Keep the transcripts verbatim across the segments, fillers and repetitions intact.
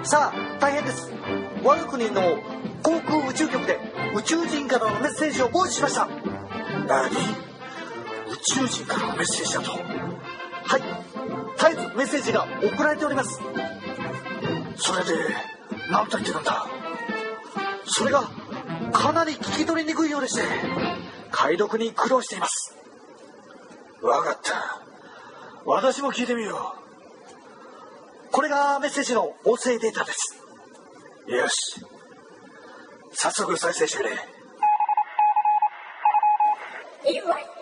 さあ大変です。我が国の航空宇宙局で宇宙人からのメッセージを傍受しました。 何？宇宙人からのメッセージだと？ はい、絶えずメッセージが送られております。 それで何と言ってるんだ？ それがかなり聞き取りにくいようでして解読に苦労しています。 わかった、私も聞いてみよう。 これがメッセージの音声データです。 よし、早速再生してくれ。 ユーアイ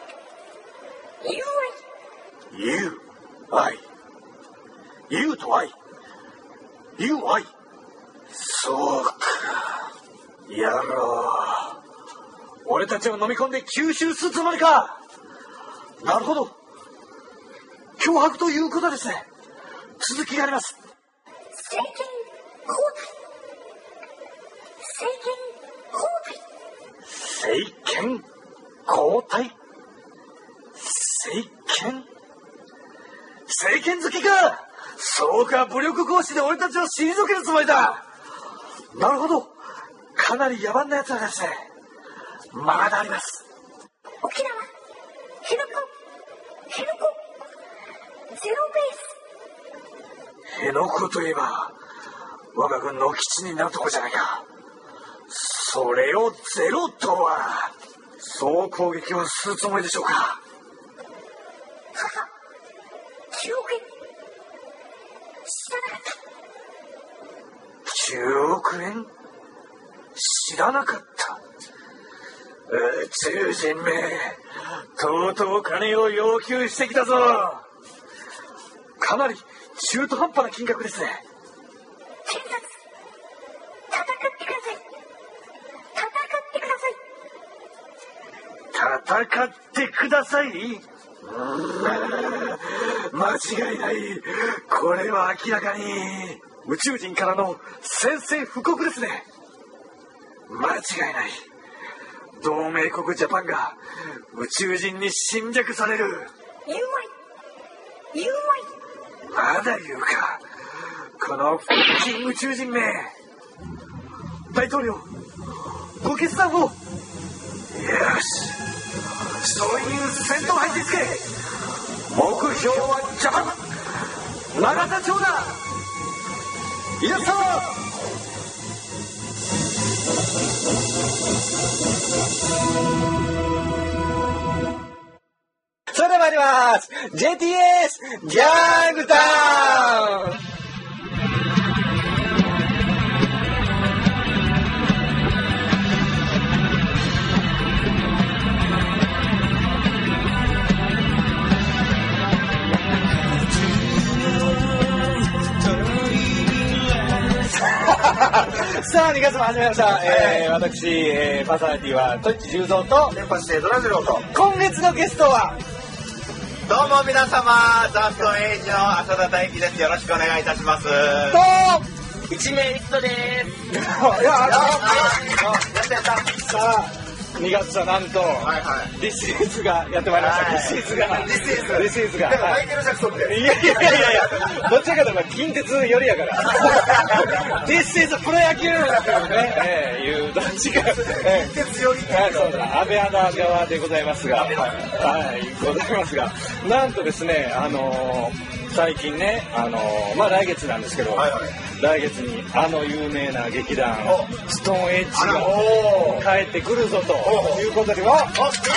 ユーアイユーアイ U と I ユーアイ そうか、やろう。俺たちを飲み込んで吸収するつもりか。 なるほど、脅迫ということですね。続きがあります。 政権交代、政権交代、 政権交代、政権政権好きか。そうか、武力行使で俺たちを退けるつもりだ。 なるほど、かなり野蛮なやつらですね。まだあります。 沖縄、辺野古、辺野古、ゼロベース。 辺野古といえば我が軍の基地になるとこじゃないか。それをゼロとは、そう攻撃をするつもりでしょうか。 母、きゅうおくえん、知らなかった。 きゅうおくえん知らなかった。宇宙人め、とうとう金を要求してきたぞ。 かなり中途半端な金額ですね。 検察、戦ってください。戦ってください。 戦ってください。間違いない。これは明らかに宇宙人からの宣戦布告ですね。 間違いない。同盟国ジャパンが宇宙人に侵略される。 ユーアイ、ユーアイ。 まだ言うか、このフッキン宇宙人め。 大統領、ご決断を。 よし、そういう戦闘配置つけ。目標はジャパン、永田町だ。やったー。 それでは参ります。 ジェイティーエス ギャングタウン。さあにがつも始まりました、はい。えー、私、えー、パーソナリティはトイッチ十三と電波してドラジローと。 今月のゲストはどうも皆様、ザ・ストエイジの浅田大樹です。よろしくお願いいたします。 と一名一度です。 いやあやったやった。さあにがつはなんと、 はいはい、 ディスイズがやってまいりました。 はい、 ディスイズがディスイズディスイズがでもマイケル・ジャクソンって、 いやいやいやいや、どっちかというと近鉄よりやからディスイズプロ野球っていうね、えー、いうどっちか近鉄よりっていうそうだ、安倍アナ側でございますが、はい、はい、ございますが、なんとですね、あのー最近ね、あのー、まあ来月なんですけど、はいはい、来月にあの有名な劇団ストーンエッジが帰ってくるぞということでは、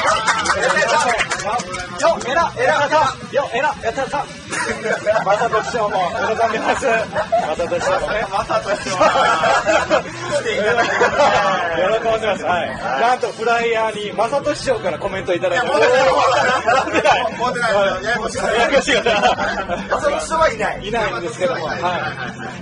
よっ、えら、えら、よ、えら、やったったまさと師匠も喜んでます。まさと師匠もね、 まさと師匠喜んでます。はい。なんとフライヤーにまさと師匠からコメントいただいてます。 持ってない持ってないややこしいややこしいまさと師匠はいないいないんですけども、はい。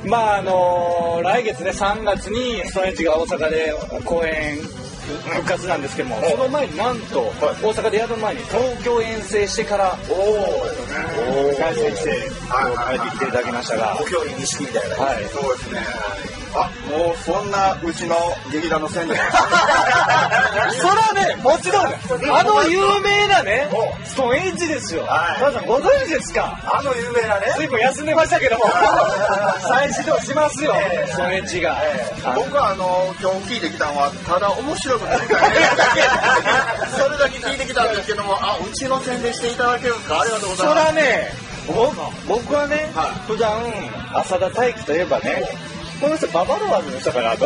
まああの来月ね、さんがつにストーンエッジが大阪で公演復活なんですけども、その前になんと大阪でやる前に東京遠征してから凱旋して帰ってきていただきましたが、 東京に錦みたいな、 はい、 そうですね。あ、 もうそんなうちの劇団の宣伝そらね、もちろんあの有名なねストーンエッジですよ。皆さんご存知ですか？ あの有名なね、 随分休んでましたけども再始動しますよ、ストーンエッジが。 僕はあの今日聞いてきたのはただ面白くないそれだけ聞いてきたんですけども、あ、うちの宣伝していただけるんですか？ありがとうございます。 そらね、僕はね、はい、普段浅田大輝といえばね、この人ババロワーズの人かなと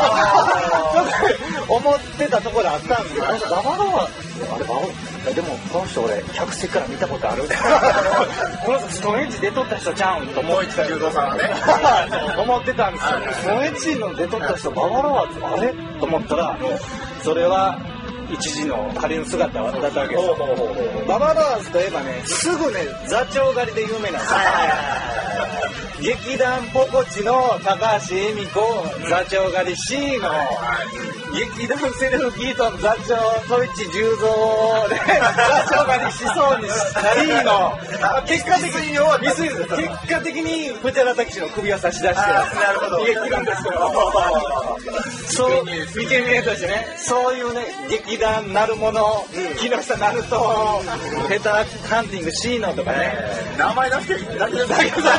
思ってたところあったんですけど、ババロワーズあれババロでもこの人俺客席から見たことあるこの人ストーンエッジ出とった人ちゃうんと思ってた重蔵さんはね思ってたんですよ。ストーンエッジの出とった人ババロワーズあれと思ったら、それは一時の仮の姿だったわけですよ。ババロワーズといえばね、すぐね座長狩りで有名なんですよ。劇団ポコチの高橋恵美子座長狩り C の劇団セルフギートの座長戸市十三で座長狩りしそうにしたりの結果的には結果的に藤原武史の首を差し出して逃げ切るんですけど、そうイケメンとしてね、そういうね劇団なるもの、木下鳴門ヘタハンティング C のとかね、 名前出してだけです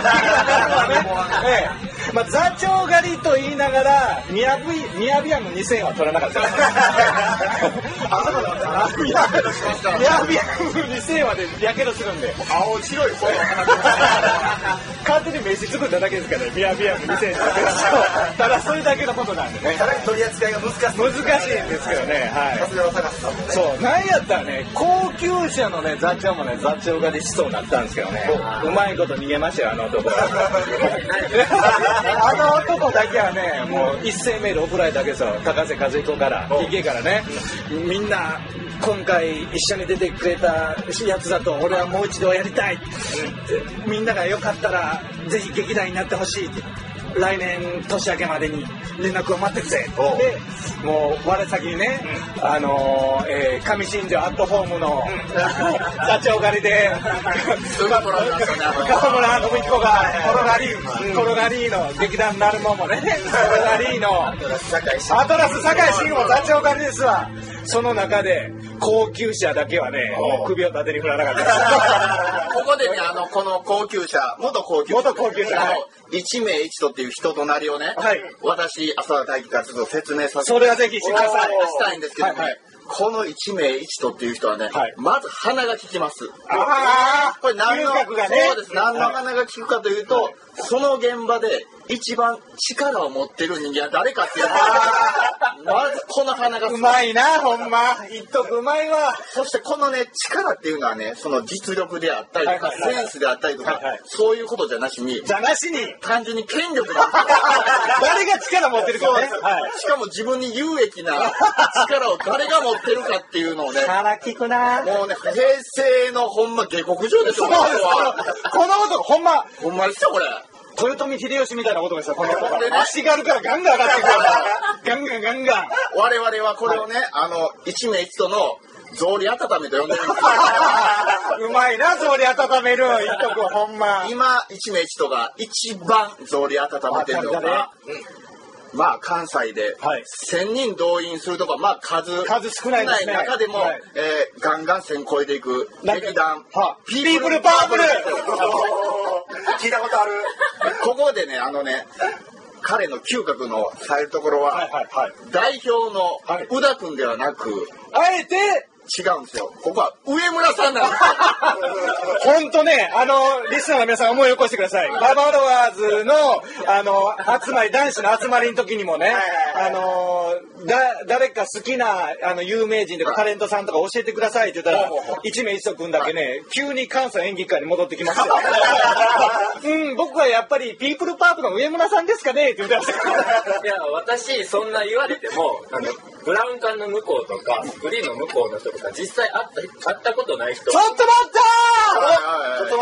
ええ、まあ、座長狩りと言いながらミヤビアムにせんは取らなかったですあ、そうなんだな。ミヤビアムにせんはでやけどするんで青白い声を勝手に名刺作っただけですからね、ミヤビアムにせんただそれだけのことなんでね、 取り扱いが難しい難しいんですけどね、はい、 さすがの高橋さんもね、 そうなんやったらね高級車のね座長もね座長狩りしそうになったんですけどね、うまいこと逃げましたよ、あの男あの男だけはね、もう一斉メール送られたわけですよ、高瀬和彦から ピーケー からね、みんな今回一緒に出てくれたやつだと俺はもう一度やりたい、みんながよかったらぜひ劇団になってほしいって、来年年明けまでに連絡を待ってるぜで、もう我先にね、うん、あのー、えー、上新庄アットホームの、うん、座長狩りで川村信彦が転がり、うん、転がりの劇団なるもんもね転がりのアトラス堺慎吾座長狩りですわ。その中で高級車だけはね首を縦に振らなかったここでね、あのこの高級車元高級車元高級車、はい、 一名一とっていう人となりをね、はい、私浅田大輝からちょっと説明させてそれはぜひしてくださいしたいんですけどね、はいはい、この一名一とっていう人はね、はい、まず鼻が利きます。 ああ、 これ何の、 ね、 そうです。何の鼻が利くかというと、はい、その現場で一番力を持ってる人間は誰かっていうのまずこの鼻がうまいな、ほんま言っとくうまいわ。 そしてこのね力っていうのはね、その実力であったりとか、はいはいはい、センスであったりとか、はいはい、そういうことじゃなしにじゃなしに単純に権力が誰が力持ってるかね、 はい、しかも自分に有益な力を誰が持ってるかっていうのをね腹利くな。 もうね平成のほんま下克上ですよ。 そうですこの男ほんまほんまですよこれ。 豊臣秀吉みたいなことですよ、この男。足軽からガンガン上がってくるガンガンガンガン。 我々はこれをね、はい、あの一名一との草履温めと呼んでるんですようまいな、草履温める一徳ほんま。 今一名一とが一番草履温めてるのが、うん、まあ関西でせんにん動員するとか、まあ数数少ないですね。 中でも、はい、えー、ガンガン線超えていく劇団ピープルパープル聞いたことある。ここでね、あのね彼の嗅覚の入るところは、はいはいはい、代表の宇田君ではなく、 あえて違うんですよ。ここは上村さんなんです本当ね、あのリスナーの皆さん思い起こしてください。ババロワーズのあの集まり、男子の集まりの時にもね、あのだ誰か好きなあの有名人とかタレントさんとか教えてくださいって言ったら、一名一と君だけね急に関西演劇界に戻ってきましたようん僕はやっぱりピープルパープの上村さんですかねって言ってましたいや私そんな言われてもあのブラウン管の向こうとかグリーンの向こうの人とか実際会った会ったことない人。 ちょっと待ったちょっと待った頃だ。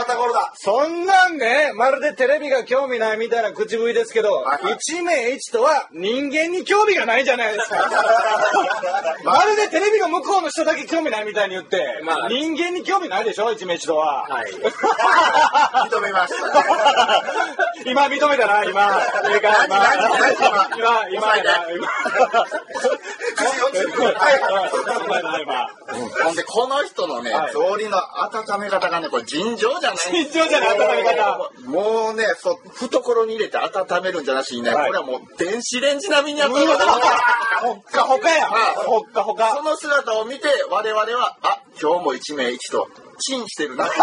そんなんね、まるでテレビが興味ないみたいな口ぶりですけど、はいはい、一名一とは人間に興味がないじゃないですか。まるでテレビの向こうの人だけ興味ないみたいに言って、まあ、人間に興味ないでしょ、一名一とは。はい、 認めました、ね。 今認めたな、今。ええか、今。今、今、今。 ほんで、この人のね、草履の温め方がね、これ尋常じゃない。 尋常じゃない、温め方。 もうね、そう、懐に入れて温めるんじゃなしにね、はい、これはもう電子レンジ並みに温める。 ほっかほかや。ほっかほか。 その姿を見て、我々は、あ、今日も一名一と、チンしてるな。そう。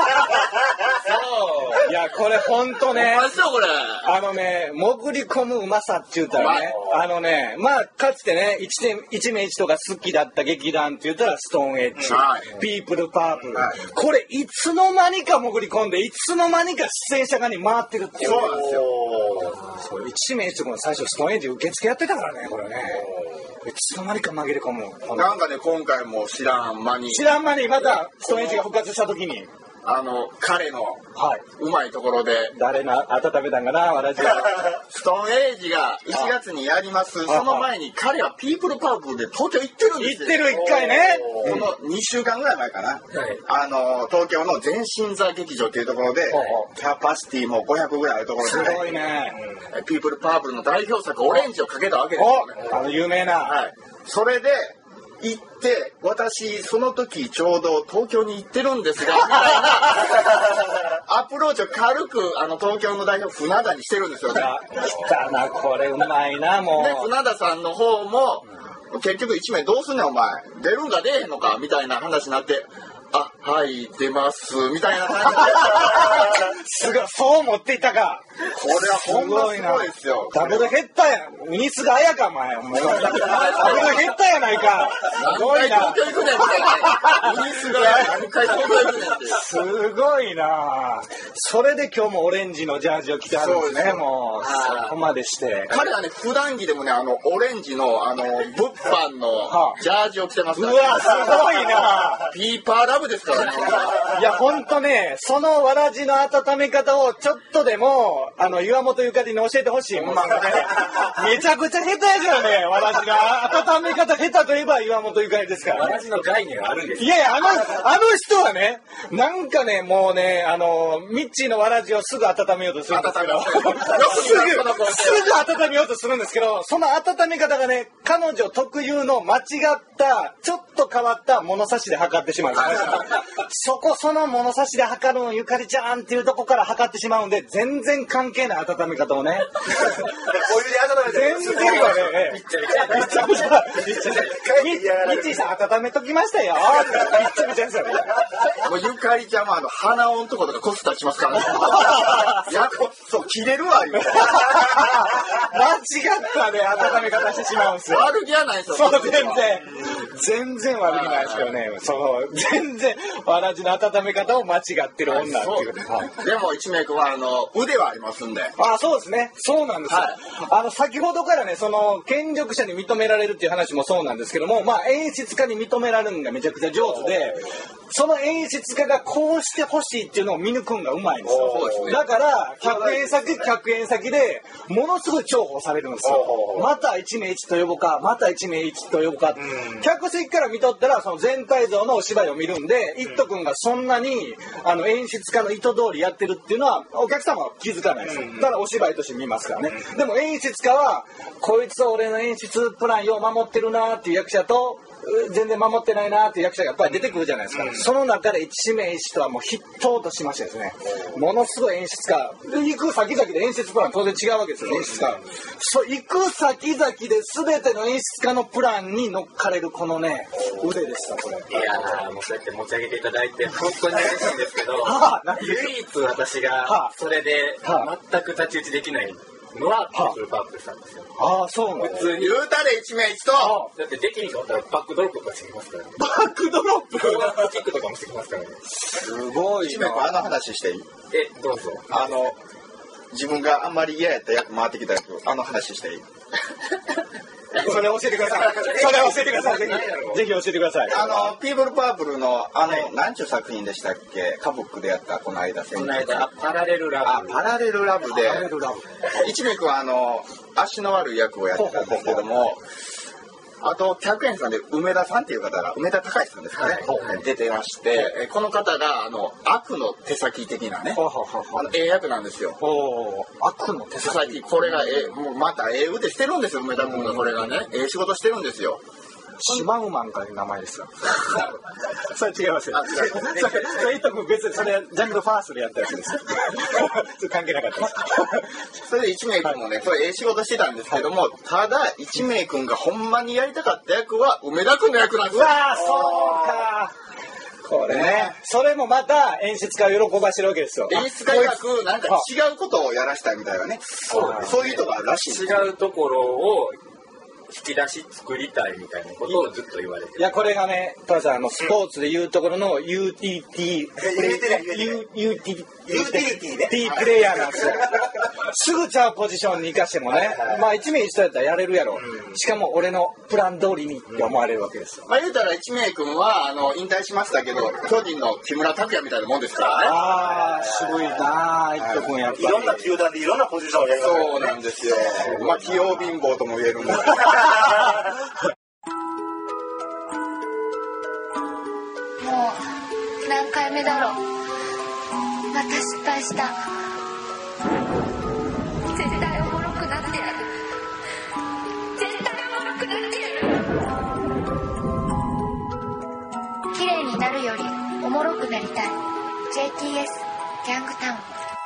いや、これほんとね。 うまいっすよ、これ。 あのね、潜り込むうまさって言ったらね、あのね、まあ、かつてね、一名一とか好きだった劇団って言ったら、ストーンエッジ、はい、ピープルパープル、はい。これ、いつの間にか潜り込んで、いつの間にか出演者側に回ってるっていう。 そうなんですよ。 そう、一名一とこの最初、ストーンエッジ受付やってたからね、これね。いつの間にか紛れ込む。 なんかね、今回も知らん間に。 知らん間に、また、ストーンエッジが復活した時に。 あの、彼の、はい、うまいところで。 誰の温めたんかな、私は。 ストーンエイジがいちがつにやります。その前に彼はピープルパークで東京行ってるんですよ。 行ってる、一回ね。 このにしゅうかんぐらい前かな。はい、あの、東京の前進座劇場っていうところで、キャパシティもごひゃくぐらいあるところで、ね。 すごいね。 ピープルパープルの代表作、オレンジをかけたわけですよね。 あの、有名な。 はい。それで、行って私その時ちょうど東京に行ってるんですがみたいなアプローチを軽くあの東京の代表船田にしてるんですよね。 来たな、これうまいな、もう。 で船田さんの方も、うん、結局一名どうすんねんお前、出るんか出えへんのかみたいな話になって、あ、はい出ますみたいな感じですごい、そう持っていたか。 これはほんますごいですよ。 ダブルヘッダーや、ミニスガやか、お前。ダブルヘッダーやないか。すごいな。 東京行くねんみたいな。ミニスガや何回東京行くねんって。 すごいな。それで今日もオレンジのジャージを着てあるんですね、もう。そこまでして。 彼はね、普段着でもね、あの、オレンジの、あの、物販のジャージを着てますから、 ね。うわ、すごいな。 ピーパーラブですからね。 いや、ほんとね、そのわらじの温め方をちょっとでも、あの、岩本ゆかりに教えてほしい。もうめちゃくちゃ下手やからね、わらじが。温め方下手といえば岩本ゆかりですから、 ね。わらじの概念はあるんですか？ いやいや、あの、あの人はね、なんかね、もうね、あの、ミッチーのわらじをすぐ温めようとするんですけど、すぐ、すぐ温めようとするんですけど、その温め方がね、彼女特有の間違った、ちょっと変わった物差しで測ってしまうんです。そこ、その物差しで測るのゆかりちゃんっていうとこから測ってしまうんで、全然関係ない温め方をね。 お湯で温めて全然はね、めっちゃめちゃ、めっちゃめちゃ、ミッチーさん温めときましたよ。めっちゃめちゃですよね。 もうゆかりちゃんもあの、鼻音とことかコスタしますからね。やっぱ、そう、切れるわ、言うて。 間違ったね、温め方してしまうんですよ。 悪気はないですよ。 そう、全然。全然悪気ないですけどね。そう、全然、わらじの温め方を間違ってる女っていう。 はい、でも、一名君は、あの、腕はありますんで。 あ、そうですね。そうなんですよ。はい、あの、先ほどからね、その、権力者に認められるっていう話もそうなんですけども、まあ、演出家に認められるのがめちゃくちゃ上手で、その演出家がこうしてほしいっていうのを見抜くんがうまいんですよ。ですね、だから、客演先、客演先で、ものすごい重宝されるんですよ。また一名一と呼ぶか、また一名一と呼ぶか。客席から見とったら、その全体像のお芝居を見るんで、一斗くんがそんなに、あの、演出家の意図通りやってるっていうのは、お客様は気づかないですよ。だからお芝居として見ますからね。でも演出家は、こいつは俺の演出プランよう守ってるなーっていう役者と、全然守ってないなーっていう役者がやっぱり出てくるじゃないですか、うん、その中で一名一とはもう筆頭としましてですね、ものすごい演出家行く先々で演出プラン当然違うわけですよ、演出家そう行く先々で全ての演出家のプランに乗っかれるこのね腕でしたこれ。 いやーもうそうやって持ち上げていただいて本当に嬉しいんですけどはあ、唯一私がそれで全く太刀打ちできないのはピープルパープルさんですよ。 ああ、そうなん普通に言うたれ一名一と。 だってできに変わったらバックドロップとかしてきますからね。 バックドロップコーナーキックとかもしてきますからね。 すごい一名君あの話していい？ え、どうぞ。 あの、自分があんまり嫌やった役回ってきたやつ、あの話していい？ それ教えてください。それ教えてください。ぜひ、ぜひ教えてください。 あの、ピープルパープルの、あの、なんちゅう作品でしたっけ、カブックでやった、この間、 この間、パラレルラブ。 あ、パラレルラブで、 パラレルラブ。 一名君は、あの、足の悪い役をやってたんですけども、あと、客演さんで梅田さんっていう方が、梅田隆さんですかね、はい、出てまして、えこの方が、あの、悪の手先的なね、あの、ええ役なんですよ。 悪の手先。 これが、えもうまた、ええ腕してるんですよ、梅田君が。これがね、ええ仕事してるんですよ。 シマウマンかいう名前ですよ。それ違いますよ。それ、伊藤君別にそれ、ジャングルファーストでやったやつですよ。それ関係なかったです。 それで一名君もね、これええ仕事してたんですけども、ただ、一名君がほんまにやりたかった役は、梅田君の役なんですよ。 うわー、そうかこれね。それもまた演出家を喜ばしてるわけですよ。 演出家曰く、なんか違うことをやらしたいみたいなね。そういう人があるらしい。 違うところを、引き出し作りたいみたいなことをずっと言われてる。 いや、これがね、トラさん、あの、スポーツでいうところの ユーティーティー、ユーティーティープレイヤーなんですよ。すぐちゃうポジションに生かしてもね、まあ一名一緒やったらやれるやろ。しかも俺のプラン通りにって思われるわけですよ。 まあ言うたら一名君は、あの、引退しましたけど、巨人の木村拓哉みたいなもんですからね。 ああ、渋いなあ、一斗君やっぱり。 いろんな球団でいろんなポジションをやりますね。 そうなんですよ。まあ器用貧乏とも言えるんですけど。 もう何回目だろう。また失敗した。絶対おもろくなってやる。絶対おもろくなってやる。綺麗になるよりおもろくなりたい。 ジェイティーエス ギャングタウン。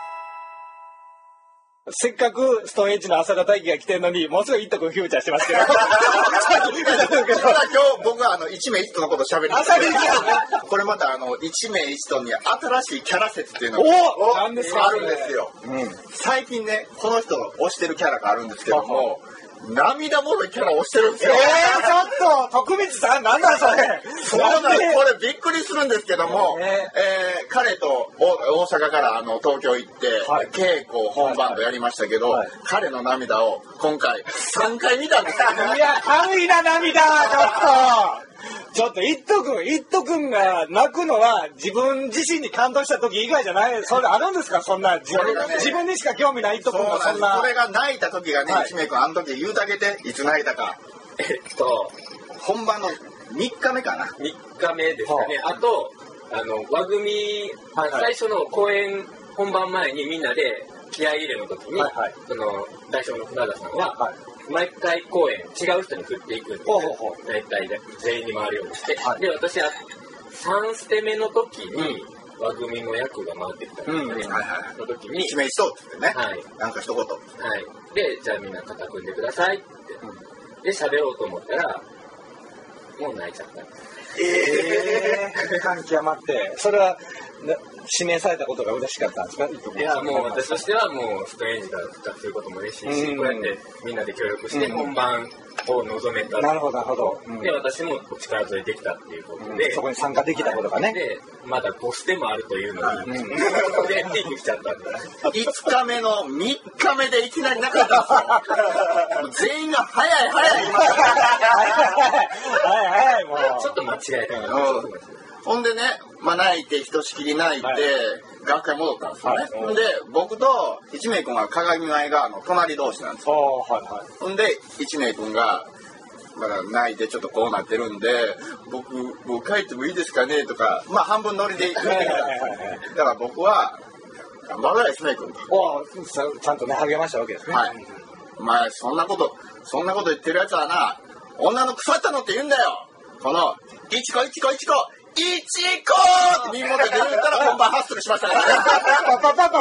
せっかくストーンエッジの浅田大輝が来てるのに、ものすごい一斗君フューチャーしてますけど。 今日僕はあの一名一斗のこと喋ります。これまたあの一名一斗に新しいキャラ説っていうのがあるんですよ。うん、最近ね、この人の推してるキャラがあるんですけども、涙もろいキャラをしてるんですよ。 えー、ちょっと徳光さん、なんだそれ。 そうなんです。これびっくりするんですけども、えーえー、彼と大阪からあの東京行って、はい、稽古本番とやりましたけど、はいはい、彼の涙を今回さんかい見たんですよ。 いや、軽いな涙、ちょっと。ちょっと一斗君、一斗君が泣くのは自分自身に感動した時以外じゃない。それあるんですか、そんな自分、ね、自分にしか興味ない一斗君がそんな。 それが泣いた時がね、一名君あの時言うてあげて、いつ泣いたか。 えっと本番のみっかめかな。 みっかめですかね。あとあの輪組、はいはい、最初の公演本番前にみんなで気合い入れの時に、はいはい、その代表の船田さんは。はい、毎回公演違う人に振っていくんですよ。大体で全員に回るようにして、はい、で私はさんステ目の時に輪組の役が回ってきたんですね。その時に一名一斗ってね、はい、なんか一言、はい、 でじゃあみんな肩組んでくださいって、うん、で喋ろうと思ったらもう泣いちゃった。 ええー、感極まって、それは指名されたことが嬉しかったんですか？ いや、もう私としてはもうストレンジが復活することも嬉しいし、こうやってみんなで協力して本番を臨めた。 なるほど、なるほど。 うん、で、私も力添えできたっていうことで、うん、 そこに参加できたことがね。 で、まだごステもあるというのに、うん、で、ピーク来ちゃったんで。 いつかめのみっかめでいきなりなかったんですよ。全員が早い早い今。 早い早いもう。 ちょっと間違えた。 ほんでね、まあ、泣いてひとしきり泣いて、はい、学会戻ったんですよね。ほ、はい、んで僕と一名君は鏡前があの隣同士なんですよ。はいはい、ほんで一名君がまだ泣いてちょっとこうなってるんで、僕もう帰ってもいいですかねとか、まあ半分ノリで言ってきたんです。だから僕は頑張れ一名君と。 ちゃんとね励ましたわけですね。はい。 お前そんなことそんなこと言ってるやつはな、女の腐ったのって言うんだよ。このいちこいちこいちこいちこって耳元で言ったら本番ハッスルしましたから。パパパパパ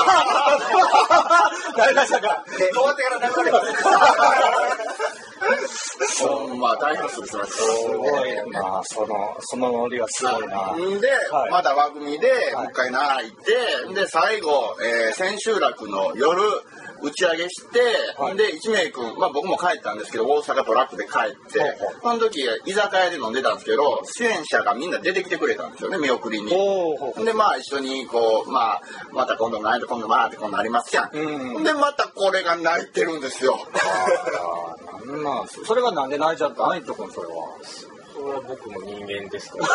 パなりましたか。 終わってから流れます。ほんま大ハッスルしました。 すごいな、そのそのノリはすごいな。 で、はい、まだ輪組でもう一回泣いて、で最後、えー、千秋楽の夜打ち上げして、はい、で一名君、まあ僕も帰ったんですけど大阪トラックで帰って、はい、その時居酒屋で飲んでたんですけど出演者がみんな出てきてくれたんですよね、見送りに。でまあ一緒にこう、まあ、また今度泣いて今度まあって今度ありますじゃん。うん、でまたこれが泣いてるんですよ。 まあそれがなんで泣いちゃったん？いっとくんそれは。 それは僕も人間ですから。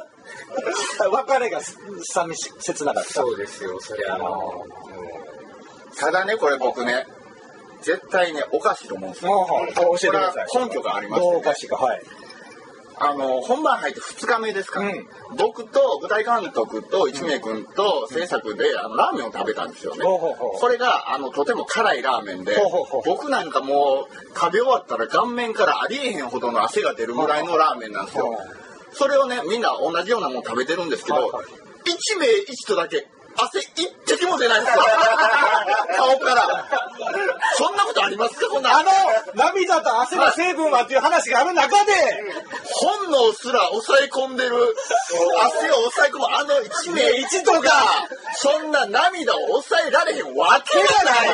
別れが寂し切なかった。 そうですよ。そりゃあの。 ただねこれ僕ね絶対ねおかしいと思うんですよ。 教えてください。 根拠がありまして、 ね。どうおかしいか。はい。 あの本番入ってふつかめですか、うん、僕と舞台監督と一名君と制作であのラーメンを食べたんですよね。それがあのとても辛いラーメンで、僕なんかもう食べ終わったら顔面からありえへんほどの汗が出るぐらいのラーメンなんですよ。それをねみんな同じようなもの食べてるんですけど、一名一とだけ汗一滴も出ないんですよ。顔から。そんなことありますか？こんなあの涙と汗の成分はっていう話がある中で本能すら抑え込んでる汗を抑え込むあの一名一とがそんな涙を抑えられへんわけがない。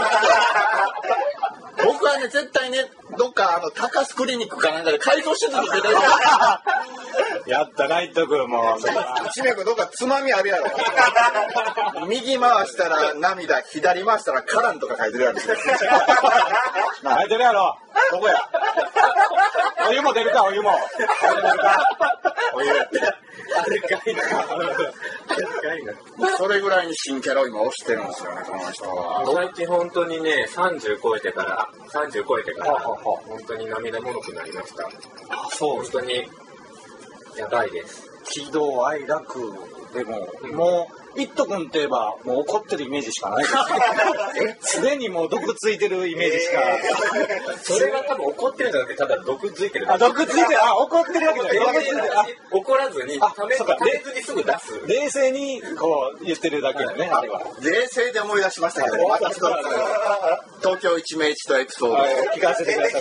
僕はね絶対ねどっかあの高須クリニックかなんかで改造手術受けてる。 やったな、いっとくもう一名君どっかつまみあるやろ。右回したら涙、左回したらカランとか書いてるやろ。書いてるやろ。 どこや。 お湯も出るか、お湯も。 お湯やって。 あれかいな。あれかいな。 それぐらいに新キャラを今推してるんですよね、この人は。 最近本当にね、さんじゅう超えてから、さんじゅう超えてから、本当に涙もろくなりました。 あ、そう。 本当に、やばいです。 喜怒哀楽でも、うん、もう、いっとくんといえば、もう怒ってるイメージしかないです。すでにもう毒ついてるイメージしか。 それは多分怒ってるんじゃなくて、ただ毒ついてる。 あ、毒ついてる。あ、怒ってるわけじゃない。 怒らずに、ためずにすぐ出す。 冷静にこう言ってるだけだね、あれは。 冷静で思い出しましたけど、また一つ。東京一名一とエピソードを聞かせてください。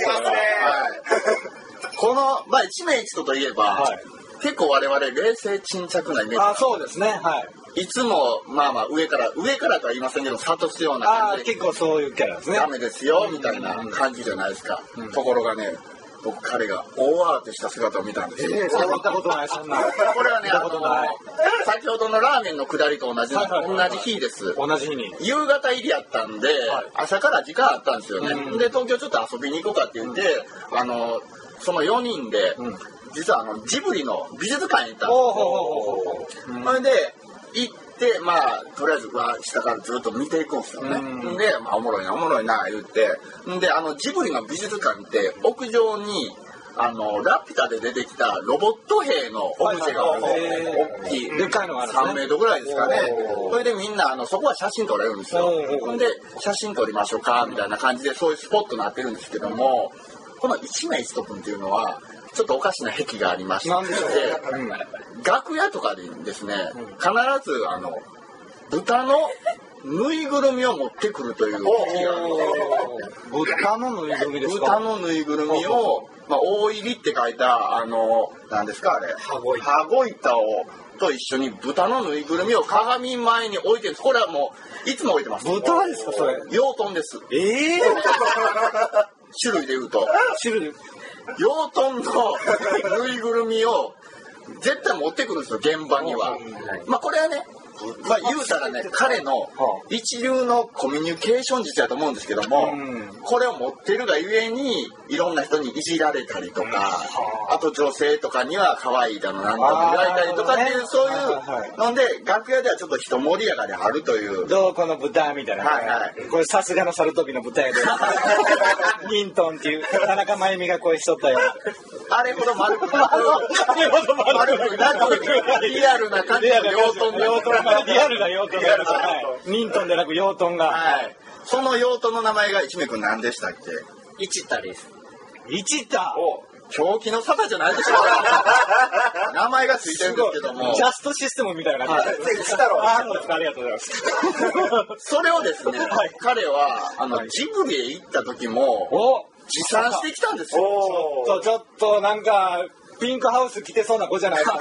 この、まあ一名一とといえば、はい、結構我々冷静沈着なイメージ。 あ、そうですね。はい。 いつもまあまあ上から上からとは言いませんけど諭すような感じで、結構そういうキャラですね。 ダメですよみたいな感じじゃないですか。うん、ところがね、僕彼が大慌てした姿を見たんですよ。 えー、そう見たことないそんな。 これはね、あの先ほどのラーメンの下りと同じ、はいはいはいはい、同じ日です。 同じ日に。 夕方入りやったんで、はい、朝から時間あったんですよね。うん、で東京ちょっと遊びに行こうかって言って、うん、あのそのよにんで、うん、実はあのジブリの美術館に行ったんですよ。それで行ってまあとりあえずは下からずっと見ていくんですよね。うん、で、まあ、おもろいなおもろいな言ってであのジブリの美術館って屋上にあのラピュタで出てきたロボット兵のオブジェがある大きいでかいのがある、ね、さんメートルぐらいですかね。それでみんなあのそこは写真撮れるんですよ。で写真撮りましょうかみたいな感じでそういうスポットになってるんですけども、この一名一と君っていうのはちょっとおかしな癖がありまして、うん、楽屋とかでですね、うん、必ずあの豚のぬいぐるみを持ってくるという癖があるんですよ。 豚のぬいぐるみですか？ 豚のぬいぐるみを、まあ、大入りって書いたあの何ですかあれ羽子板羽子板をと一緒に豚のぬいぐるみを鏡前に置いてるんです。これはもういつも置いてます。 豚ですかそれ？ 養豚です。 ええー、 種類で言うと種類養豚のぬいぐるみを絶対持ってくるんですよ現場には。まあこれはねまあ言うたらね彼の一流のコミュニケーション術だと思うんですけども、これを持ってるがゆえにいろんな人にいじられたりとか、あと女性とかには可愛いだのなんとか言われたりとかっていうそういうので楽屋ではちょっと人盛り上がりあるという。 どうこの豚みたいな、はいはい、これさすがのサルトビの豚やでニントンっていう田中真由美が声しとったよ。 あれほど丸くなく丸くなくリアルな感じの養豚養豚がリアルな養豚がニントンでなく養豚が、 はい、その養豚の名前が一名君何でしたっけ？ 一太です。 一太。 狂気の沙汰じゃないでしょう。名前がついてるんですけどもジャストシステムみたいな感じで、はい、ありがとうございますそれをですね、はい、彼はあの、はい、ジブリへ行った時も持参してきたんですよ。 ちょっとちょっとなんかピンクハウス着てそうな子じゃないですか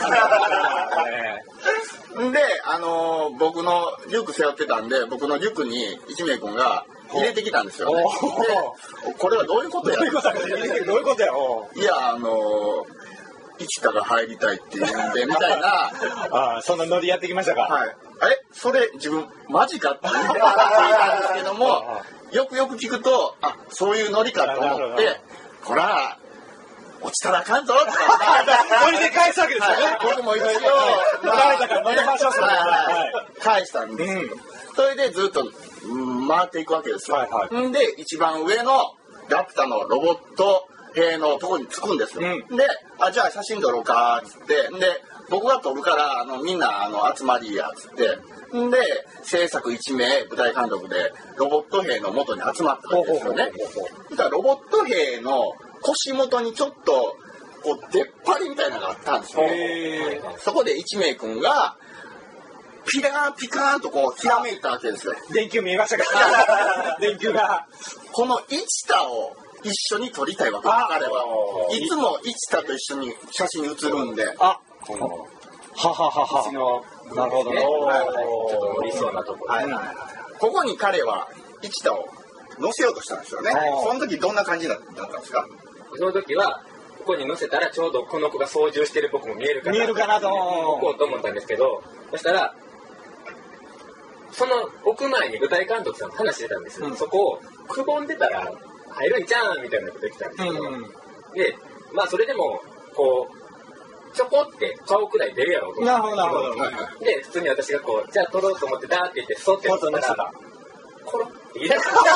で、あのー、僕のリュック背負ってたんで僕のリュックに一名君が入れてきたんですよね。でこれはどういうことや？ どういうことや？どういうことや？ いやあのー、 市田が入りたいって言うんでみたいなああそんなノリやってきましたか。 はい、えそれ自分マジかって言ってたんですけどもよくよく聞くとあそういうノリかと思ってこら落ちたらあかんぞってノリで返すわけですよね。 僕も一応誰だから乗りましょうそれ、 はい、返したんですよ、うん、それでずっと、うん、回っていくわけですよ、はいはい、んで一番上のラピュタのロボット兵のところに着くんですよ、うん、であじゃあ写真撮ろうかっつってで僕が撮るからあのみんなあの集まりやっつってんで制作いち名舞台監督でロボット兵の元に集まったんですよね。だからロボット兵の腰元にちょっとこう出っ張りみたいなのがあったんですよ。そこで一名君がピラーピカーンとこうひらめいたわけですよ。 電球見えましたか？電球がこの市田を一緒に撮りたいわけです。彼はいつも市田と一緒に写真写るんで。あ、 このはははは。 のなるほどね。ちょっと理想なところ。はい。 ここに彼は市田を乗せようとしたんですよね。その時どんな感じだったんですか？ その時はここに乗せたらちょうどこの子が操縦してる僕も見えるかな見えるかなと思こうと思ったんですけど、そしたらその奥前に舞台監督さんと話してたんです、うん、そこをくぼんでたら入るんちゃうんみたいなこと言ってたんですけど、うんうん、でまあそれでもこうちょこって顔くらい出るやろうと思ってなるほどなるほどで普通に私がこうじゃあ撮ろうと思ってダーって言ってそって撮ったらコロッいや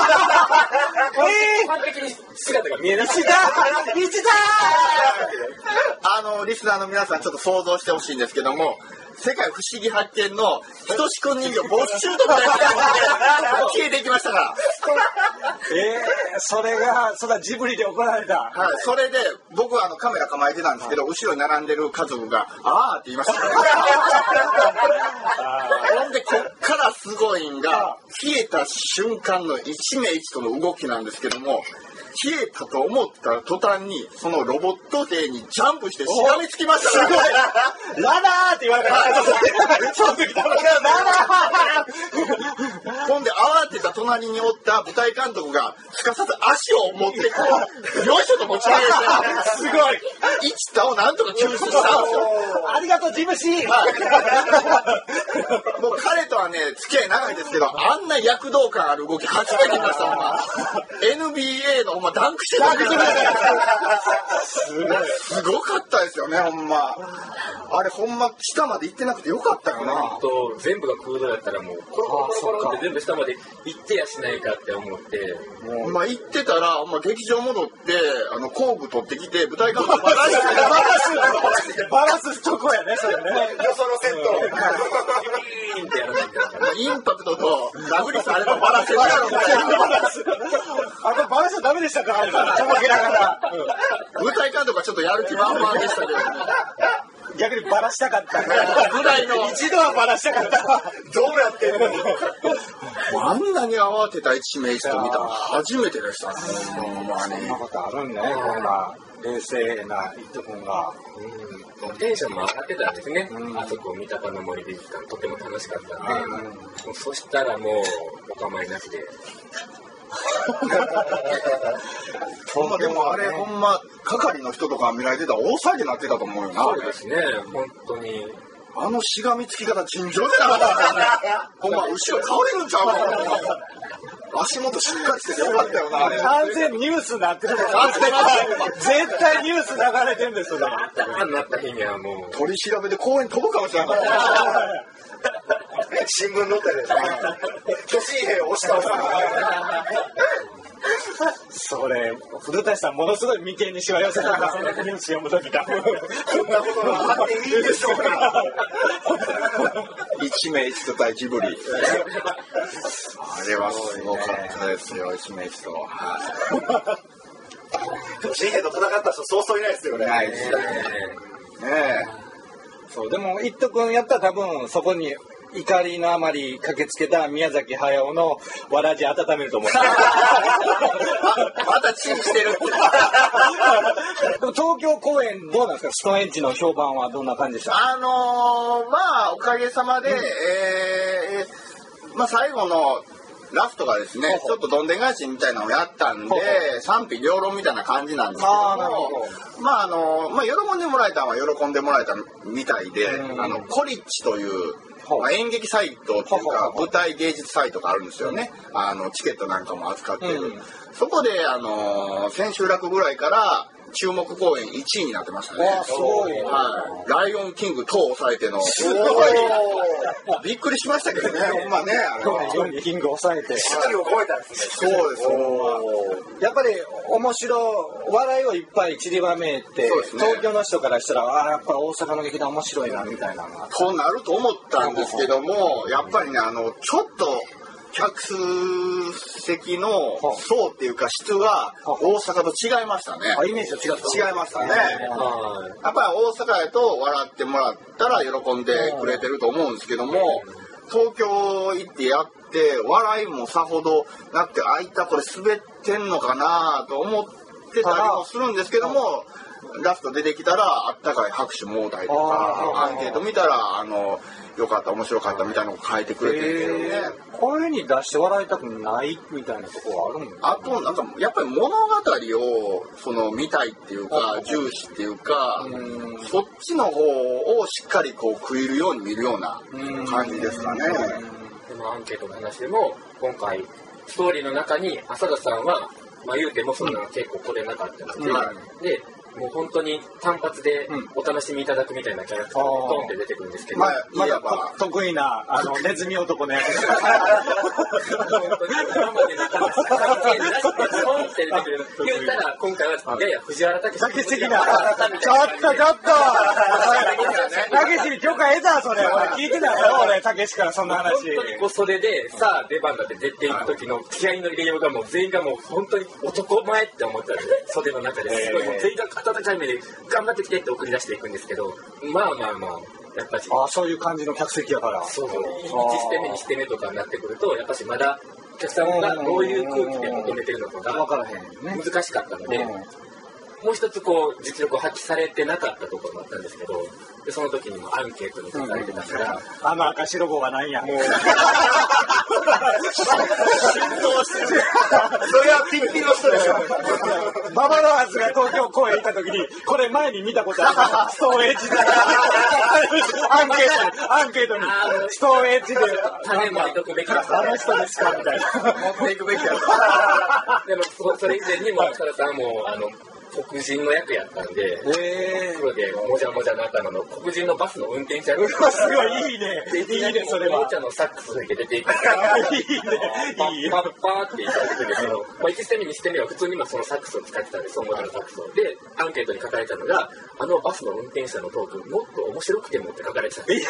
完璧に姿が見えなかった。 一だあのリスナーの皆さんちょっと想像してほしいんですけども世界不思議発見のひとしくん人形没収とか消えていきましたからえー、それがそれはジブリで行われた、 はい、それで僕はあのカメラ構えてたんですけど、はい、後ろに並んでる家族があーって言いましたほんでこっからすごいんが消えた瞬間の一名一との動きなんですけども消えたと思った途端にそのロボット兵にジャンプしてしがみつきましたから、ね、 すごいララーって言われたその時ララーほんで慌てた隣におった舞台監督がすかさず足を持ってこうよいしょと持ち上げてすごい市田をなんとか救出したんですよありがとうジムシー、 はい、もう彼とはね付き合い長いですけどあんな躍動感ある動き初めて見ましたもん エヌビーエー のほんまダンクしてたすごいすごかったですよねほんまあれほんま下まで行ってなくてよかったよなと全部が空洞だったらもうコロコロコロコロって全部下まで行ってやしないかって思ってもうまあ行ってたら、まあ、劇場戻ってあの工具取ってきて舞台監督バラすバラすとこやねそれねよそのセットイーンってやらないかインパクトとラブリスあればバラせるやろあれバラしちゃダメでしたかとぼけながら、 うん、舞台監督はちょっとやる気満々でしたけど逆にバラしたかったぐらいの一度はバラしたかったどうやってあんなに慌てた一名一と見たの初めてでしたねほんまにそんなことあるんねこんな冷静な一斗君が、 うん、テンションも上がってたんですね、うん、あそこ三鷹の森美術館とても楽しかったんで、うん、もうそしたらもうお構いなしでほんまでもあれほんま係の人とか見られてたら大騒ぎになってたと思うよなそうですね本当にあのしがみつき方尋常じゃなかったねほんま後ろ倒れるんちゃうか足元しっかりしててよかったよなあれ完全ニュースになってるもん絶対ニュース流れてるんですよ頭になった日にはもう取り調べで公園飛ぶかもしれない新聞載ったで巨神兵を押し倒すそれ古舘さんものすごい眉間にしわ寄せたからニュース読むときだこんなことがあっていいでしょうか一名一と対ジブリあれはすごかったですよ一名一と巨神兵と戦った人そうそういないですよねないですねえそうでも一斗君やったら多分そこに怒りのあまり駆けつけた宮崎駿のわらじ温めると思うまたチンしてる東京公演どうなんですかストーンエッジの評判はどんな感じでしたあのー、まあおかげさまで、うん、えー、まあ最後のラストがですね、ちょっとどんでん返しみたいなのをやったんで、賛否両論みたいな感じなんですけども、まああの、まあ喜んでもらえたのは喜んでもらえたみたいで、あの、コリッチという、まあ、演劇サイトっていうか、舞台芸術サイトがあるんですよね。あの、チケットなんかも扱ってる。そこで、あの、千秋楽ぐらいから、注目公演いちいになってましたね。 すごい。 はい。ライオンキング等を抑えての。びっくりしましたけどね。ほんまね。 ライオンキング抑えて。 しっかり覚えたんですね。そうです。 やっぱり面白笑いをいっぱい散りばめて、東京の人からしたらああやっぱ大阪の劇団面白いなみたいなのが。 そうなると思ったんですけども、やっぱりねあのちょっと。客席の層っていうか質が大阪と違いましたね。 イメージと違った違いましたね。やっぱり大阪やと笑ってもらったら喜んでくれてると思うんですけども、東京行ってやって笑いもさほどなくて、あいたこれ滑ってんのかなと思ってたりもするんですけども、ラスト出てきたらあったかい拍手もうたりとか、アンケート見たらあのよかった面白かったみたいなのを書いてくれてるけどね。 声に出して笑いたくないみたいなところはあるんですか？ あとなんかやっぱり物語をその見たいっていうか重視っていうか、そっちの方をしっかりこう食いるように見るような感じですかね。 でもアンケートの話でも今回ストーリーの中に浅田さんはまあ言うてもそんなの結構来れなかったので、うん、でもう本当に単発でお楽しみいただくみたいなキャラクターがドンって出てくるんですけど、 まあ、まだ得意なあのネズミ男ね。 本当に今までなかった体験なしでドンって出てくる。言ったら今回はやや藤原武史的な。ちょっとちょっと。武史に許可得たそれ。俺聞いてないよ俺武史からそんな話。 本当にこう袖でさあ出番だって出ていく時の気合の入れようがもう全員がもう本当に男前って思ったら袖の中ですごいもう全員が温かい目で頑張ってきてって送り出していくんですけど、まあまあまあやっぱりあそういう感じの客席やから、 そうそういちステ目にステ目とかになってくるとやっぱしまだお客さんがどういう空気で求めてるのかが難しかったので、もう一つこう実力を発揮されてなかったところもあったんですけど、でその時にもアンケートに書かれてたから、 あの赤白号がないやもう浸透してる。それはピッピの人でしょ。 ババロアーズが東京公演行った時にこれ前に見たことあるストーンエッジでアンケートにアンケートにストーンエッジで種まいとくべきだあの人ですかみたいな持っていくべきだでもそれ以前にも浅田さんもあの黒人の役やったんで、黒でもじゃもじゃなったのの黒人のバスの運転手役。 すごいいいね。いいねそれは。 おもちゃのサックス吹いて出ていく。いいね。いいパッパーって言ってくるんですけど、まあいちステ目にステ目は普通にそのサックスを使ってたんです。おもちゃのサックスをでアンケートに書かれたのがあのバスの運転手のトークもっと面白くてもって書かれてたんです。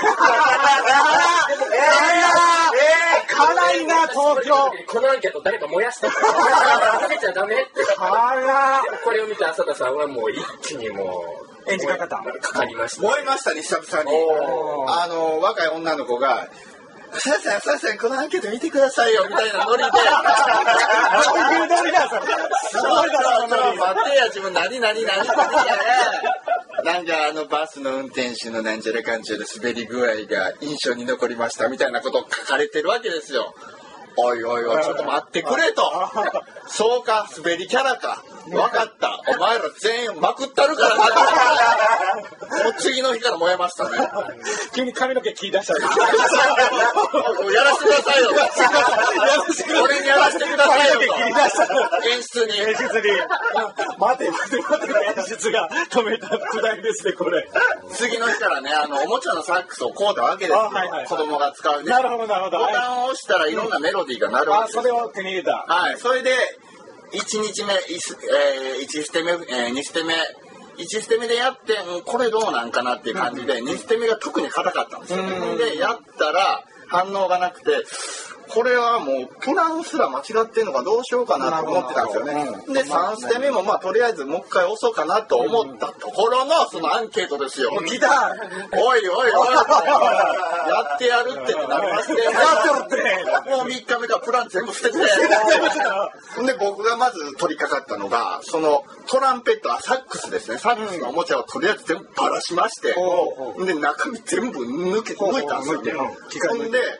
えー、辛いな東京。 このアンケート誰か燃やしたから食べちゃダメって。これを見た浅田さんはもう一気にもう演じかかったかかりました。 燃えましたね久々に。あの若い女の子がさあさあさあさあこのアンケート見てくださいよみたいなノリで。 そういうノリだそれ。 すごいだろうな。待ってや自分何何何ってなんかあのバスの運転手のなんちゃらかんちゃら滑り具合が印象に残りましたみたいなことを書かれてるわけですよ。おいおいおいちょっと待ってくれと。そうか滑りキャラか分かったお前ら全員まくったるからな。もう次の日から燃えましたね。 急に髪の毛切り出した。 やらせてくださいよ。俺にやらせてくださいよ。演出に演出に待て待て待て演出が止めたくだりですねこれ。 次の日からねあのおもちゃのサックスを買うたわけですよ。はいはい、子供が使うね。 なるほどなるほど。 ボタンを押したらいろんなメロディーが鳴るわけです。 あそれを手に入れた。 はいそれでいちにちめ、いち、えー、いちステ目、えー、にステ目いちステ目でやって、うん、これどうなんかなっていう感じで、うん、にステ目が特に硬かったんですよ、ね、でやったら反応がなくてこれはもうプランすら間違ってんのかどうしようかなと思ってたんですよね、うん、でさんステ目もまあとりあえずもう一回押そうかなと思ったところのそのアンケートですよ、 うん、来たおいおいおいやってやるってってなりましてやってるってもうみっかめからプラン全部捨ててで僕がまず取り掛かったのがそのトランペットサックスですねサックスのおもちゃをとりあえず全部ばらしまして、うん、で中身全部抜け抜いたんですよ、ほんで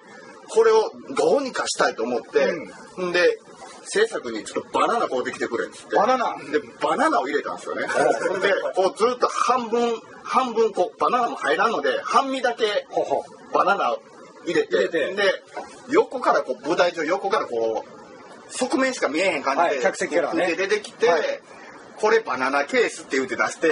これをどうにかしたいと思って、うん、で制作にちょっとバナナ買うてきてくれっつって、 バナナでバナナを入れたんですよね。でこうずっと半分半分こうバナナも入らんので半身だけバナナを入れて、で横からこう舞台上横からこう側面しか見えへん感じで、 はい、客席からね出てきて、はい、これバナナケースって言って出して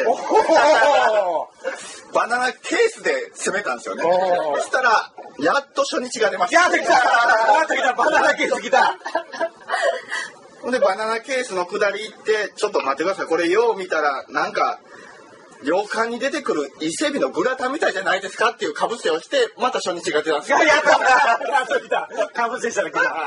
バナナケースで攻めたんですよね。そしたらやっと初日が出ました。 やってきたやってきたバナナケース来たほんでバナナケースの下り行ってちょっと待ってください、これよう見たらなんか洋館に出てくる伊勢海老のグラタンみたいじゃないですかっていうかぶせをしてまた初日が出たんですよ。 やったやっと来たかぶせしたら来た、 はい、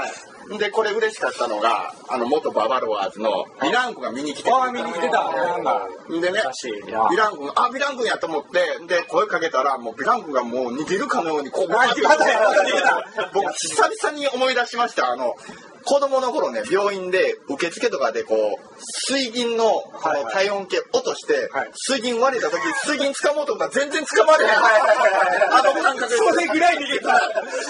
でこれ嬉しかったのがあの元ババロワーズのヴィラン君が見に来てくれた。 ああ見に来てたでねヴィラン君あヴィラン君やと思ってで声かけたらもうヴィラン君がもう逃げるかのようにこう僕久々に思い出しました。あの子供の頃ね病院で受付とかでこう水銀の体温計落として水銀割れた時水銀掴もうと思ったら全然掴まれへんあの感覚でそれぐらい逃げた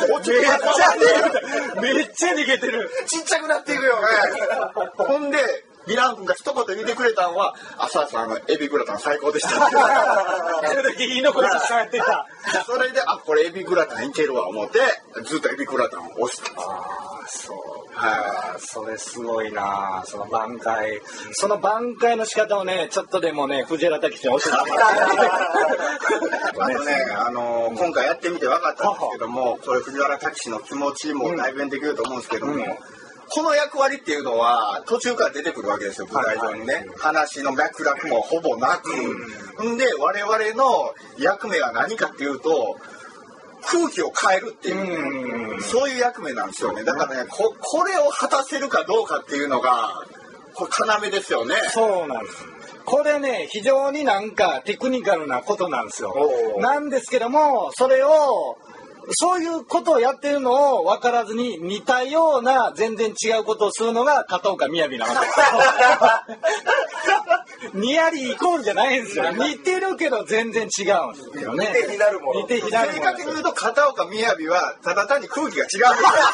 めっちゃ逃げてるちっちゃくなっていくよねほんでヴィラン君が一言言ってくれたのは浅田さんあのエビグラタン最高でしたそれだけ言い残して伝えてたそれであこれエビグラタンいけるわ思ってずっとエビグラタンを押してああそうはい、それすごいなその挽回その挽回の仕方をねちょっとでもね藤原滝さん教えてもらってあとね、あのー、今回やってみて分かったんですけどもこれ藤原滝氏の気持ちも代弁できると思うんですけども、うん、この役割っていうのは途中から出てくるわけですよ舞台上にね、はいはい、話の脈絡もほぼなく、うん、んで我々の役目は何かっていうと空気を変えるっていう、うん、そういう役目なんですよね。だからね こ, これを果たせるかどうかっていうのがこれ要ですよね。 そうなんです。これね非常になんかテクニカルなことなんですよ。なんですけどもそれをそういうことをやってるのを分からずに似たような全然違うことをするのが片岡みやびなわけですニヤリイコールじゃないんですよ。似てるけど全然違うんですよね。 似て非なるもの。 似て非なるもの。 正確に言うと片岡みやびはただ単に空気が違うんですよ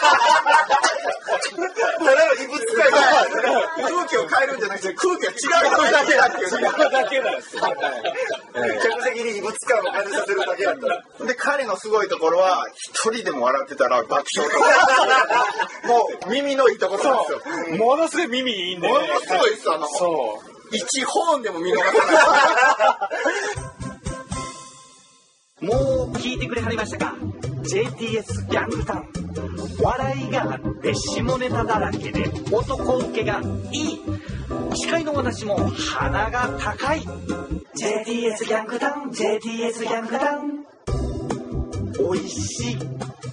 ただの異物使いが空気を変えるんじゃなくて空気が違うだけだっていう違うだけなんです客席に異物感を感じさせるだけだったで彼のすごいところは一人でも笑ってたら爆笑とかもう耳のいいところなんですよ。 ものすごい耳いいんで、ね、 ものすごいですあのそう一本でも見逃さないもう聞いてくれはりましたか ジェイティーエス ギャングタウン笑いがあって下ネタだらけで男受けがいい司会の私も鼻が高い ジェイティーエス ギャングタウン ジェイティーエス ギャングタウンおいしい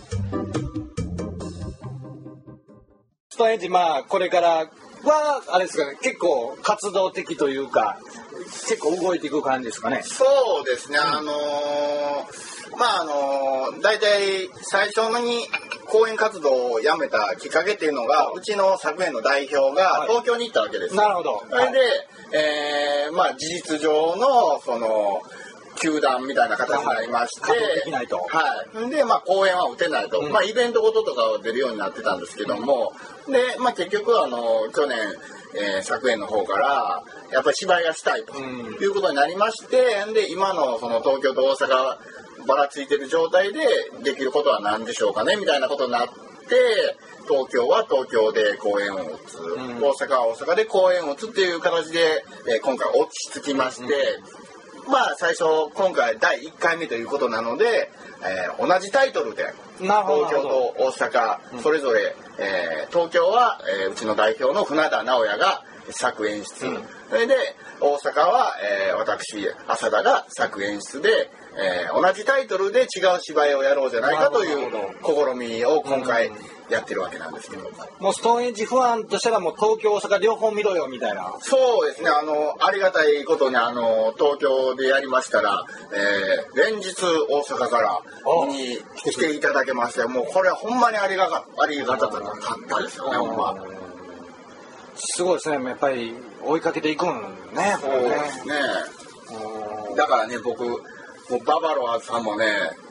ストーンエッジまあこれからはあれですかね結構活動的というか結構動いていく感じですかね。 そうですね、うん、あのー、まああのー、大体最初に講演活動をやめたきっかけっていうのが、はい、うちの作演の代表が東京に行ったわけです、 はい、なるほど。 それで、はい、えー、まあ事実上のその球団みたいな形になりまして、 はい、できないと、 はい、でまあ公演は打てないと、うん、まあイベントごととかは出るようになってたんですけども、でまあ結局あの去年、えー、作演の方からやっぱり芝居がしたいということになりまして、うん、で今のその東京と大阪ばらついてる状態でできることは何でしょうかねみたいなことになって東京は東京で公演を打つ、うん、大阪は大阪で公演を打つっていう形で、えー、今回落ち着きまして、うん、まあ最初今回だいいっかいめということなので、えー、同じタイトルで東京と大阪それぞれ、えー、東京は、えー、うちの代表の船田直也が作演出、うん、それで大阪は、えー、私浅田が作演出で、えー、同じタイトルで違う芝居をやろうじゃないかという試みを今回やってるわけなんですけど、うん、 もうストーンエッジファンとしたらもう東京大阪両方見ろよみたいな。 そうですね、あのありがたいことにあの東京でやりましたら、えー、連日大阪から見に来ていただけまして、もうこれはほんまにありがかありがたかったですよね。ほんますごいですね、やっぱり追いかけていくんね。 そうですね。だからね僕もうババロアさんもね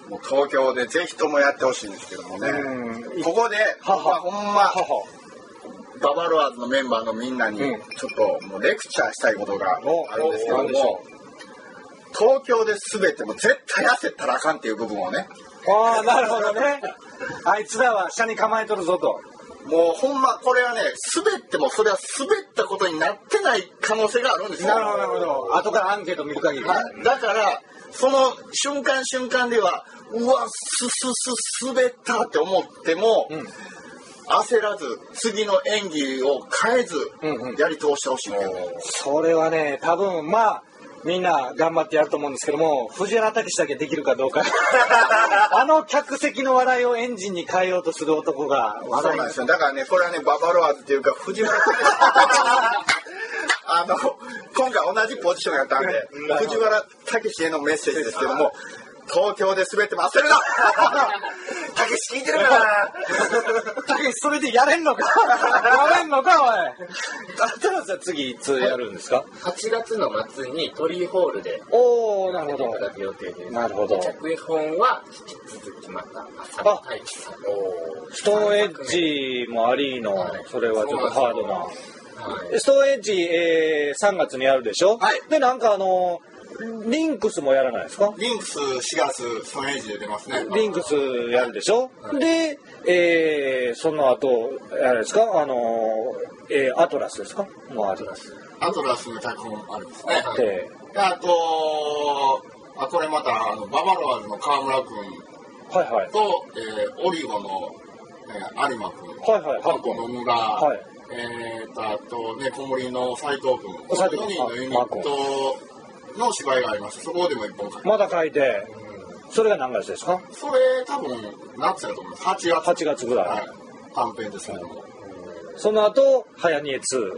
もう東京でぜひともやってほしいんですけどもね、ここでははほんまははババロアーズのメンバーのみんなにちょっともうレクチャーしたいことがあるんですけども、東京で滑っても絶対焦ったらあかんっていう部分をね、 ああなるほどね。あいつらは車に構えとるぞと。 もうほんまこれはね、滑ってもそれは滑ったことになってない可能性があるんですよ。 なるほどなるほど。後からアンケート見る限り、 はい、だからその瞬間瞬間ではうわすすす滑ったって思っても、うん、焦らず次の演技を変えずやり通してほしいんだけど、うんうん、 それはね多分まあみんな頑張ってやると思うんですけども、藤原武史だけできるかどうかあの客席の笑いをエンジンに変えようとする男がそうなんですよ。だからねこれはねババロアーズっていうか藤原武史あの今回同じポジションやったんで藤原武史へのメッセージですけども、東京で滑っても焦るなたけし聞いてるかなたけしそれでやれんのかやれんのかおいあとは次いつやるんですか？ はちがつの末にトリーホールでおおなるほどいただく予定です。 なるほど。 脚本は引き続きまた浅野大樹さんストーンエッジもありの、はい、それはちょっとハードな、はい、ストーンエッジ、えー、さんがつにやるでしょ、はい、でなんかあのリンクスもやらないですか？ リンクスしがつストーンエッジで出ますね。 リンクスやるでしょ、はい、で、えー、その後あれですかあの、えー、アトラスですか？もうアトラスアトラスの脚本あるんですね。 であとあこれまたあのババロアーズの川村君はいはいと、えー、オリゴの、えー、有馬君はいはいあと野村、 はい、 えー、とあとね小森の斉藤君このよにんのユニットの芝居があります。そこでも一本書いてまだ書いて、うん、それが何月ですか？ それ多分夏やと思います。はちがつはちがつぐらい、 はい、短編ですけども、はい、 その後はやにえツー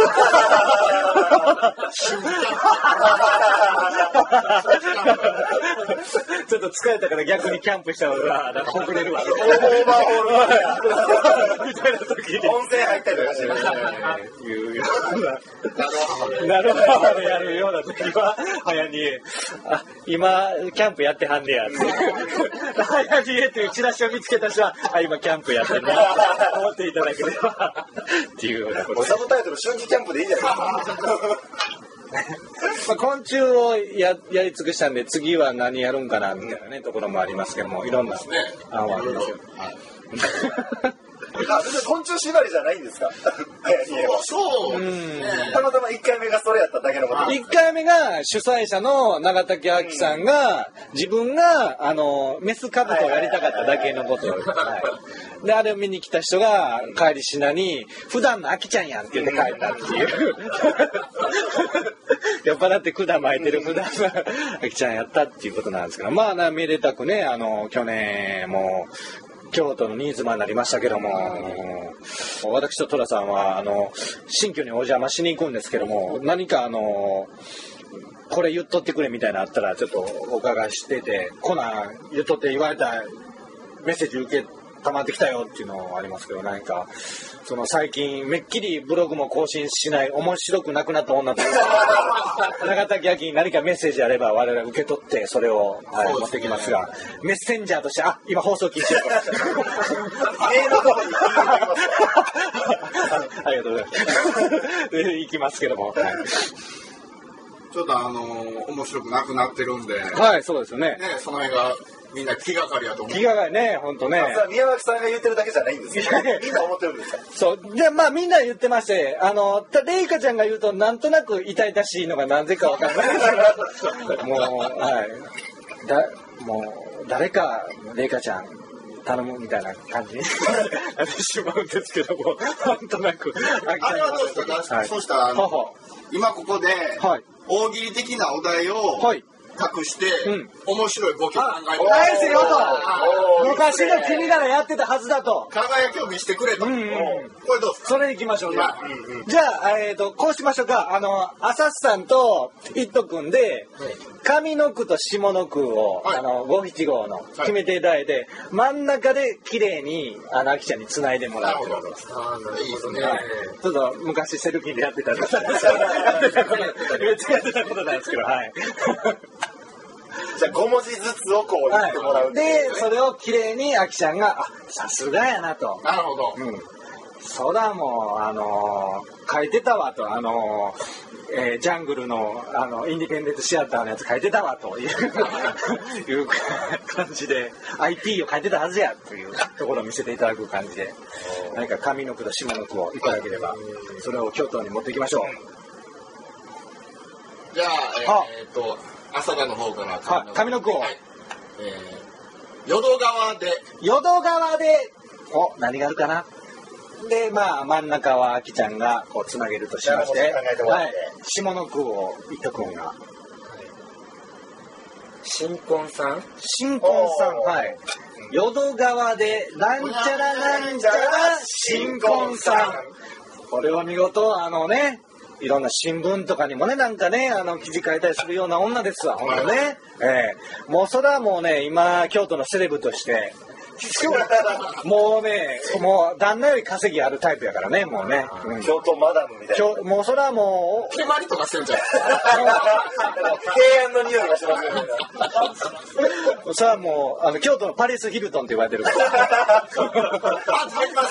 ちょっと疲れたから逆にキャンプした方がなんかほぐれるわオーバーホールみたいな時に温泉入ったりとかしていうようななるほどやるような時ははやにえあ今キャンプやってはんねやってはやにえというチラシを見つけた人はあ今キャンプやってんなと思っていただければっていうようなことサブタイトル春季キャンプでいいじゃないですかまあ昆虫を や, やり尽くしたんで次は何やるんかなみたいなねところもありますけどもいろんな案はありますけど、はいあ、別に昆虫縛りじゃないんですか？そうそう、うん、たまたまいっかいめがそれやっただけのこと。 いっかいめが主催者の永竹亜紀さんが自分があのメスカブトをやりたかっただけのこと、はい、であれを見に来た人が帰りしなに普段の亜紀ちゃんやんって言って帰ったっていう酔っ払って管巻いてる普段の亜紀ちゃんやったっていうことなんですけど、まあなめでたくねあの去年も京都の新妻になりましたけども、うん、私と寅さんはあの新居にお邪魔しに行くんですけども何かあのこれ言っとってくれみたいなのあったらちょっとお伺いしててコナン言っとって言われたメッセージ受けたまってきたよっていうのありますけど何かその最近めっきりブログも更新しない面白くなくなった女と永竹亜紀に何かメッセージあれば我々受け取ってそれを、はい、持ってきますがメッセンジャーとしてあ今放送禁止だありがとうございます行きますけども、はい、 ちょっとあのー、面白くなくなってるんではいそうですよねねその辺がみんな気がかりやと思う。 気がかりね、本当ね。 宮脇さんが言ってるだけじゃないんですよ。みんな思ってるんですか。 そうでまあみんな言ってまして、あのレイカちゃんが言うとなんとなく痛々しいのがなぜかわかんない。もうはいだもう誰かレイカちゃん頼むみたいな感じになってしまうんですけども、なんとなく。 あれはどうですか。はい、そうしたらあのはは今ここで、はい、大喜利的なお題を。はい託して、うん、面白いボケ考えて返せよと昔の君ならやってたはずだと輝きを見せてくれと、うんうん、これどうですかそれ行きましょうね、うんうん、じゃあ、えーと、こうしましょうかあの朝さんと一斗くんで、はい、上の句と下の句を、はい、あの五七五の決めていただいて、はい、真ん中で綺麗にあのあきちゃんにつないでもらうってことです。 ああなるほどね、 はい、ちょっと昔セルキンでやってたやってたことめっちゃやってたことなんですけどはいじゃあご文字ずつをこう言ってもらうっていうね、 はい、でそれを綺麗にあきちゃんが、あ、さすがやなと。 なるほど。 うん。そらもう、あのー、書いてたわと、あのーえー、ジャングルの、あの、インディペンデントシアターのやつ書いてたわといういう感じで、アイピー を書いてたはずやというところを見せていただく感じで、何か上の句と下の句をいただければ、それを京都に持っていきましょう。 じゃあ、えー、っと、浅田の方から。 はい、上の句を。 はい、えー、淀川で。 淀川で、お、何があるかな。で、まあ、真ん中はあきちゃんがこうつなげるとしまして、はい、下の句を伊藤君が。 新婚さん新婚さん、はい。淀川で、なんちゃらなんちゃら新婚さん。これは見事、あのね、いろんな新聞とかにもね、なんかね、あの、記事書いたりするような女ですわ、ほんとね。ええー、もうそれはもうね、今、京都のセレブとして、もうね、もう旦那より稼ぎあるタイプやからね、もうね。 うん、京都マダムみたいな。 もうそれはもう。 手まりとかしてんじゃん。提案の匂いがしますよね。 それはもう、あの、京都のパリス・ヒルトンって言われてるから。 あ、入りました。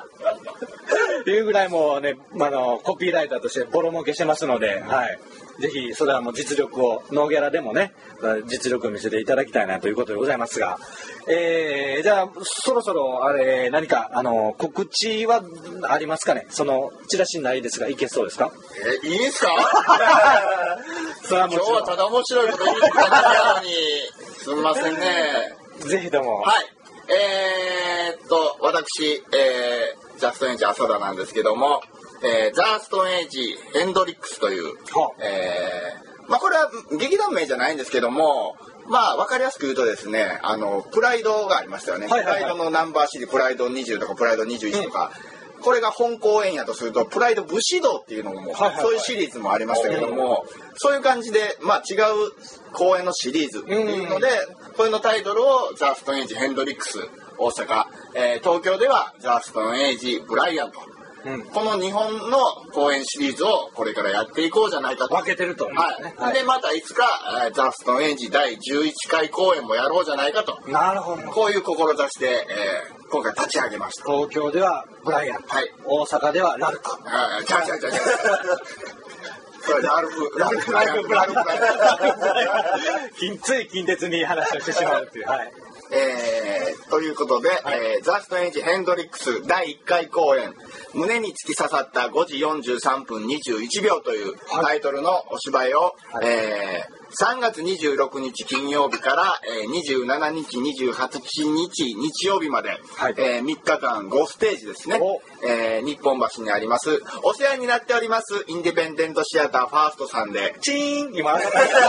いうぐらいもうね、あの、コピーライターとしてボロ儲けしてますので、はい。ぜひ、それはもう実力を、ノーギャラでもね、実力を見せていただきたいなということでございますが、えー、じゃあ、そろそろ、あれ、何か、あの、告知はありますかね？その、チラシないですが、いけそうですか？ え、いいですか？ それはも今日はただ面白いこと言ってただけなのに、すみませんね。 ぜひとも。 はい。えー、っと、私、えー、ジャストエンジ浅田なんですけども、えー、ザ・ストーンエイジ・ヘンドリックスという、えー、まあこれは劇団名じゃないんですけども、まあ分かりやすく言うとですね、あのプライドがありましたよね、はいはいはい、プライドのナンバーシリーズプライドにじゅうとかプライドにじゅういちとか、うん、これが本公演やとするとプライド武士道っていうのも、はいはいはい、そういうシリーズもありましたけども、そういう感じで、まあ、違う公演のシリーズっていうので、うん、これのタイトルをザ・ストーンエイジ・ヘンドリックス大阪、えー、東京ではザ・ストーンエイジ・ブライアント、うん、この日本の公演シリーズをこれからやっていこうじゃないかと。 分けてると、ね、 はい。で、またいつか、ザ・ストーンエイジ第じゅういっかい公演もやろうじゃないかと。 なるほど。 こういう志で、えー、今回立ち上げました。 東京ではブライアント。はい。大阪ではラルク。 ああ、ちゃうちゃうちゃうちゃう。それラルク、ラルク、ラルク、ラルク、ラルク。 つい近鉄に話をしてしまうっていう。はい。 えー、ということで、はい、えー、ザ・ストーンエイジ・ヘンドリックスだいいっかい公演胸に突き刺さったごじよんじゅうさんぷんにじゅういちびょうというタイトルのお芝居を、はい、えー、さんがつにじゅうろくにち金曜日から、えー、にじゅうしちにちにじゅうはちにち日曜日まで、はい、えー、みっかかんごステージですね、えー、日本橋にありますお世話になっておりますインディペンデントシアターファーストさんでチーン今はい、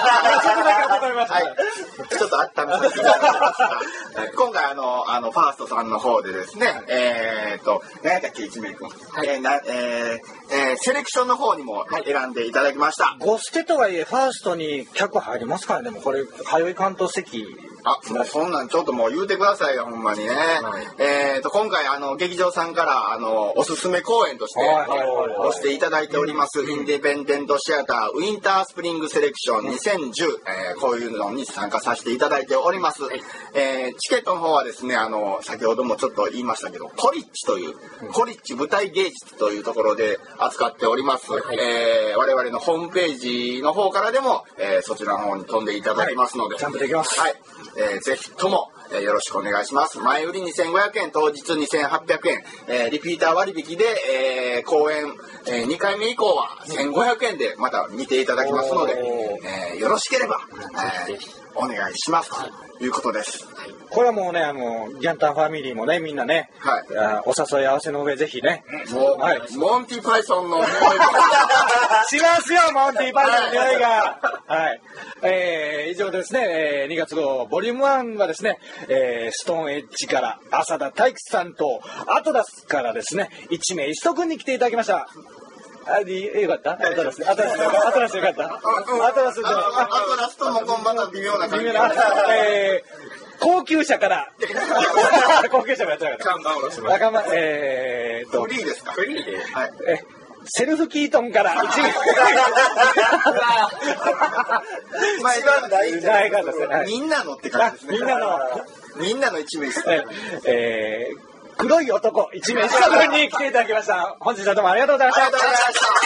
ちょっと温めさせていただきました今回あのあのファーストさんの方でですね、えー、っと何だっけ一名君、はい、えーなえーえー、セレクションの方にも選んでいただきました。 ごステとはいえファーストに客入りますからね。でもこれ通い関東席、 あ、もうそんなんちょっともう言うてくださいよほんまにね、はい、えー、と今回あの劇場さんからあのおすすめ公演として押していただいております、うん、インディペンデントシアターウィンタースプリングセレクションにせんじゅう、えー、こういうのに参加させていただいております、はい、えー、チケットの方はですねあの先ほどもちょっと言いましたけどコリッチという、うん、コリッチ舞台芸術というところで扱っております、はい、えー、我々のホームページの方からでも、えー、そちらの方に飛んでいただきますので、はい、 ちゃんとできます、 はい、えー、ぜひとも、えー、よろしくお願いします。前売りにせんごひゃくえん、当日にせんはっぴゃくえん、えー、リピーター割引で、えー、公演、えー、にかいめ以降はせんごひゃくえんでまた見ていただきますので、えー、よろしければ、えー、お願いしますということです。 これはもうね、あのギャンタンファミリーもね、みんなね、はい、あお誘い合わせの上ぜひね、 もう、はい、モンティパイソンの匂いがしますよ、モンティパイソンの匂いが。はい、えー、以上ですね、えー、にがつ号ボリュームワンはですね、えー、ストーンエッジから浅田大吉さんとアトラスからですね、一名一斗君に来ていただきました。あ、よかった？アトラス、アトラス、アトラスよかった？アトラスじゃない。 アトラスともこんばんは微妙な感じ。 えー、高級車から、高級車からやったから。 看板を出します。 えーと、 フリーですか？ フリーで。 はい。え、 セルフキートンから一名まあ一番大事大事ですね。 みんなのって感じですね。 みんなのみんなの一名です。 えー、黒い男一名近くに来ていただきました。本日はどうもありがとうございました。 ありがとうございました。